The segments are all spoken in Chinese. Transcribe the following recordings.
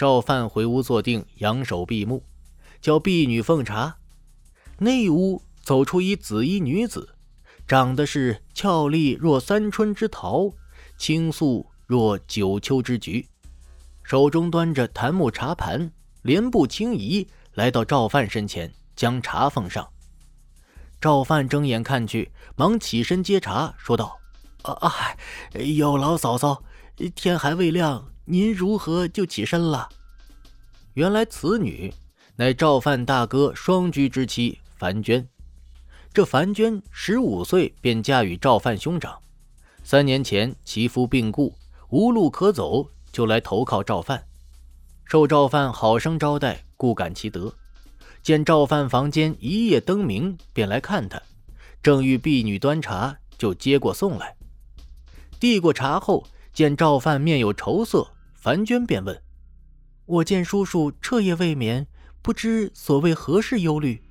赵范回屋坐定，仰首闭目，叫婢女奉茶。内屋走出一紫衣女子，长得是俏丽若三春之桃，清素若九秋之菊，手中端着檀木茶盘，莲步轻移，来到赵范身前，将茶奉上。赵范睁眼看去，忙起身接茶，说道：有劳嫂嫂，天还未亮，您如何就起身了？原来此女乃赵范大哥双居之妻樊娟。这樊娟15岁便嫁与赵范兄长，3年前其夫病故，无路可走，就来投靠赵范，受赵范好生招待，故感其德。见赵范房间一夜灯明，便来看他，正欲婢女端茶，就接过送来。递过茶后，见赵范面有愁色，樊娟便问：我见叔叔彻夜未眠，不知所谓何事忧虑？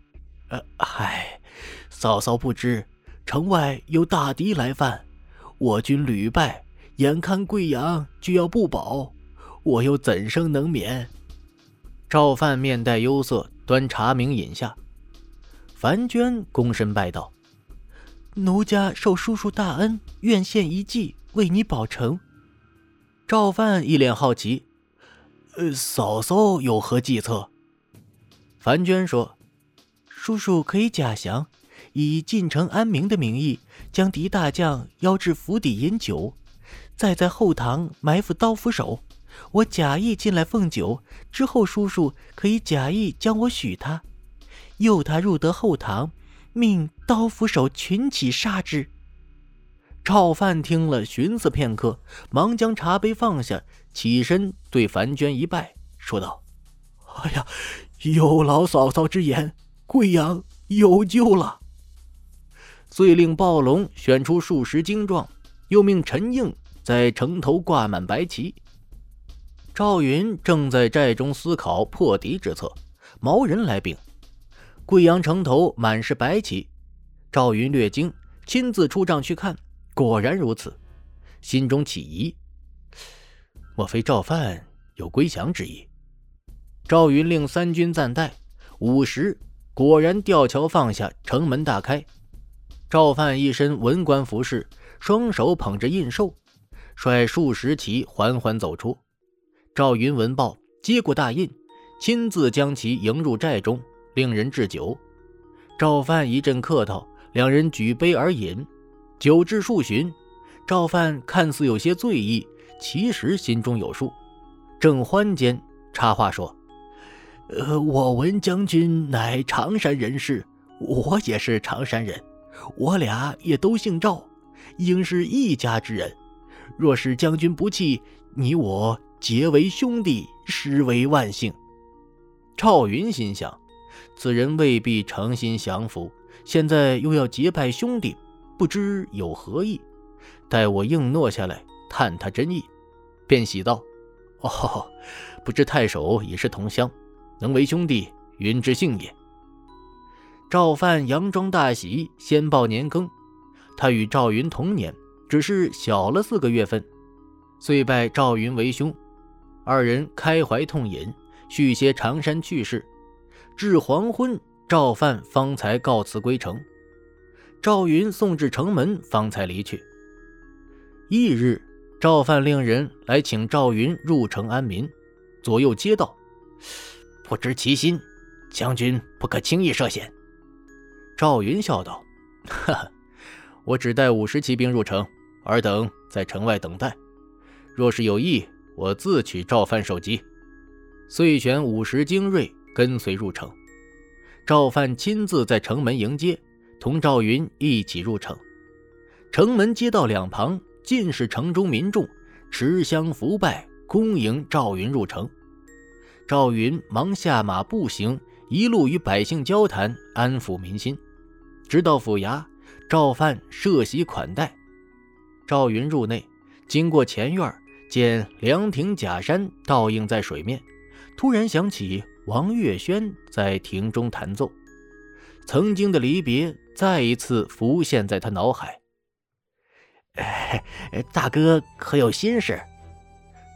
嫂嫂不知，城外有大敌来犯，我军屡败，眼看贵阳就要不保，我又怎生能免？赵范面带忧色，端茶茗饮下。樊娟躬身拜道：奴家受叔叔大恩，愿献一计，为你保成。赵范一脸好奇：嫂嫂有何计策？樊娟说：叔叔可以假降，以进城安民的名义，将狄大将邀至府邸饮酒，再在后堂埋伏刀斧手，我假意进来奉酒，之后叔叔可以假意将我许他，诱他入得后堂，命刀斧手群起杀之。赵范听了，寻思片刻，忙将茶杯放下，起身对樊娟一拜，说道：有劳嫂嫂之言，贵阳有救了。遂令暴龙选出数十精壮，又命陈应在城头挂满白旗。赵云正在寨中思考破敌之策，毛人来禀，贵阳城头满是白旗。赵云略惊，亲自出帐去看，果然如此，心中起疑，莫非赵范有归降之意？赵云令3军暂待，5时果然吊桥放下，城门大开。赵范一身文官服饰，双手捧着印绶，率数十骑缓缓走出。赵云闻报，接过大印，亲自将其迎入寨中，令人置酒。赵范一阵客套，两人举杯而饮，酒至数巡。赵范看似有些醉意，其实心中有数。正欢间，插话说：我闻将军乃常山人士，我也是常山人，我俩也都姓赵，应是一家之人。若是将军不弃，你我结为兄弟，实为万幸。赵云心想，此人未必诚心降服，现在又要结拜兄弟，不知有何意。待我应诺下来，探他真意。便喜道：不知太守已是同乡，能为兄弟，云之幸也。赵范佯装大喜，先报年庚。他与赵云同年，只是小了4个月份，遂拜赵云为兄。二人开怀痛饮，叙些常山趣事。至黄昏，赵范方才告辞归城。赵云送至城门，方才离去。翌日，赵范令人来请赵云入城安民，左右皆道：不知其心，将军不可轻易涉险。赵云笑道：我只带50骑兵入城，尔等在城外等待，若是有意，我自取赵范首级。遂选50精锐跟随入城。赵范亲自在城门迎接，同赵云一起入城。城门街道两旁尽是城中民众，持香伏拜，恭迎赵云入城。赵云忙下马步行，一路与百姓交谈，安抚民心。直到府衙，赵范设席款待。赵云入内，经过前院，见凉亭假山倒映在水面，突然想起王月轩在亭中弹奏，曾经的离别再一次浮现在他脑海。大哥可有心事？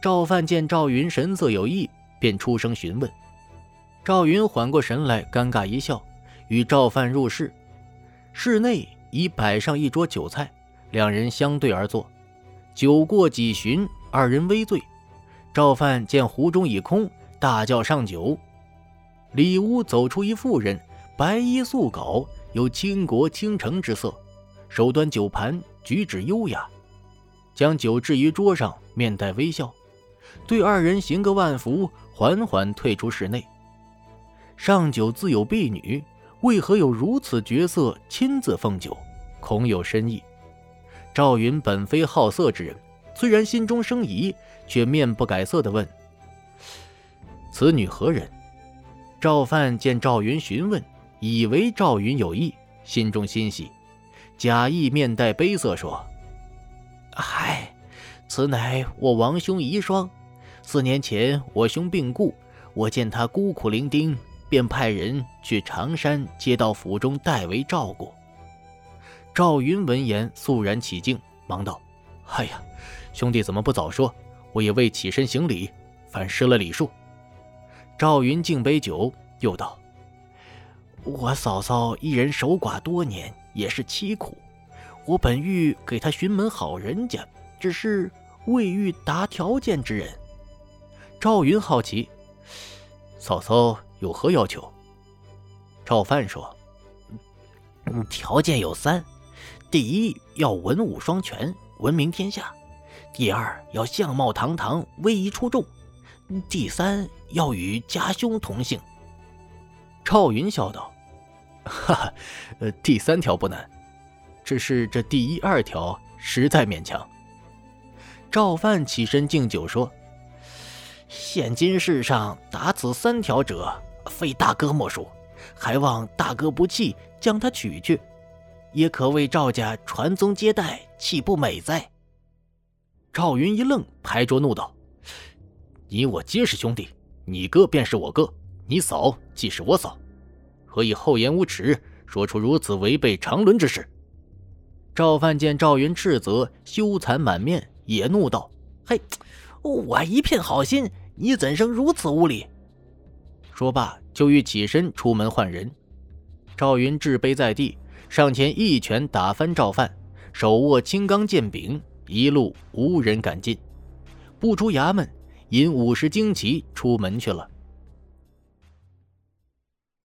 赵范见赵云神色有异，便出声询问。赵云缓过神来，尴尬一笑，与赵范入室。室内已摆上一桌酒菜，两人相对而坐。酒过几巡，二人微醉。赵范见壶中已空，大叫上酒。里屋走出一妇人，白衣素稿，有倾国倾城之色，手端酒盘，举止优雅，将酒置于桌上，面带微笑，对二人行个万福，缓缓退出室内。上酒自有婢女，为何有如此绝色亲自奉酒，恐有深意。赵云本非好色之人，虽然心中生疑，却面不改色地问：此女何人？赵范见赵云询问，以为赵云有意，心中欣喜，假意面带悲色说：嗨，此乃我王兄遗孀。4年前我兄病故，我见他孤苦伶仃，便派人去常山接到府中代为照顾。赵云闻言肃然起敬，忙道：哎呀，兄弟怎么不早说，我也未起身行礼，反失了礼数。赵云敬杯酒，又道：我嫂嫂一人守寡多年，也是凄苦，我本欲给她寻门好人家，只是未遇达条件之人。赵云好奇：嫂嫂有何要求？赵范说：条件有3，第一要文武双全，闻名天下；第二要相貌堂堂，威仪出众；第3要与家兄同姓。赵云笑道：哈哈，第3条不难，只是这第1、2条实在勉强。赵范起身敬酒说：现今世上达此3条者，非大哥莫属，还望大哥不弃，将他娶去，也可为赵家传宗接代，岂不美哉？赵云一愣，拍桌怒道：你我皆是兄弟，你哥便是我哥，你嫂即是我嫂，何以厚颜无耻，说出如此违背常伦之事？赵范见赵云斥责，羞惭满面，也怒道：嘿，我一片好心，你怎生如此无礼？说罢就欲起身出门换人。赵云置杯在地，上前一拳打翻赵范，手握青钢剑柄，一路无人敢进。不出衙门，引50旌旗出门去了。